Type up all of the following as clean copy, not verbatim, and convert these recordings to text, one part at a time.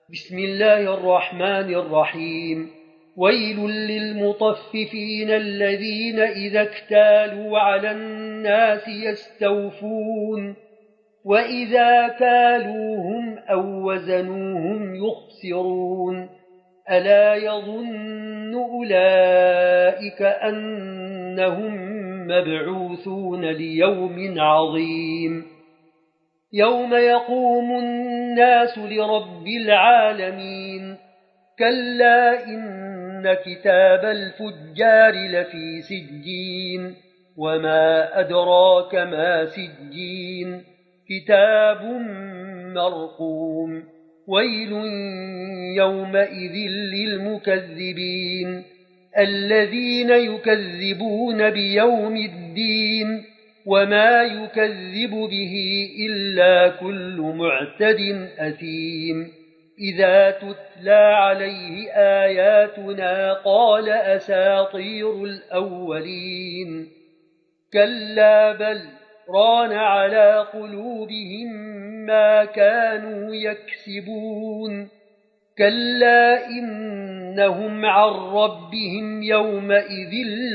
بسم الله الرحمن الرحيم. ويل للمطففين الذين إذا اكتالوا على الناس يستوفون وإذا كالوهم أو وزنوهم يخسرون ألا يظن أولئك أنهم مبعوثون ليوم عظيم يوم يقوم الناس لرب العالمين كلا إن كتاب الفجار لفي سجين وما أدراك ما سجين كتاب مرقوم ويل يومئذ للمكذبين الذين يكذبون بيوم الدين وما يكذب به إلا كل معتد أثيم إذا تتلى عليه آياتنا قال أساطير الأولين كلا بل ران على قلوبهم ما كانوا يكسبون كلا إنهم عن ربهم يومئذ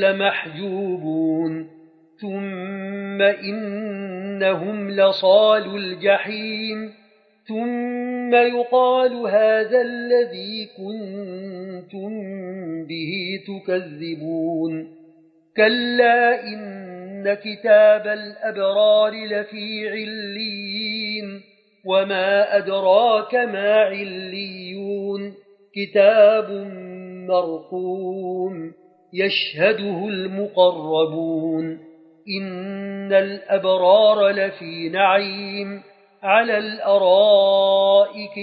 لمحجوبون ثم إنهم لصالوا الجحيم ثم يقال هذا الذي كنتم به تكذبون كلا إن كتاب الأبرار لفي عليين وما أدراك ما عليون كتاب مرقوم يشهده المقربون إن الأبرار لفي نعيم على الأرائك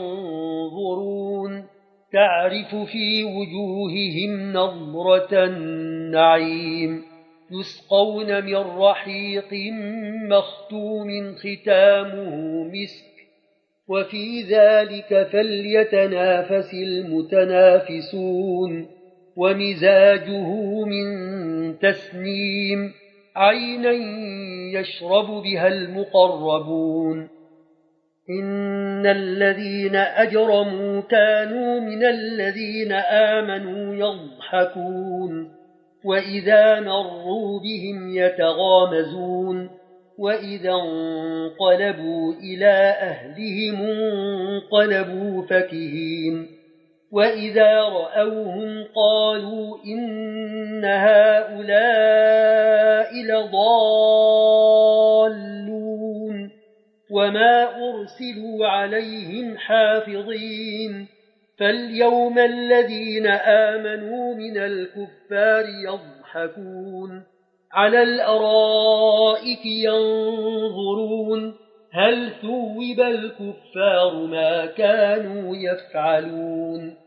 ينظرون تعرف في وجوههم نظرة النعيم يسقون من رحيق مختوم ختامه مسك وفي ذلك فليتنافس المتنافسون ومزاجه من تسنيم عينا يشرب بها المقربون إن الذين أجرموا كانوا من الذين آمنوا يضحكون وإذا مروا بهم يتغامزون وإذا انقلبوا إلى أهلهم انقلبوا فكهين وإذا رأوهم قالوا إن هؤلاء لضالون وما أرسلوا عليهم حافظين فاليوم الذين آمنوا من الكفار يضحكون على الأرائك ينظرون هل ثوب الكفار ما كانوا يفعلون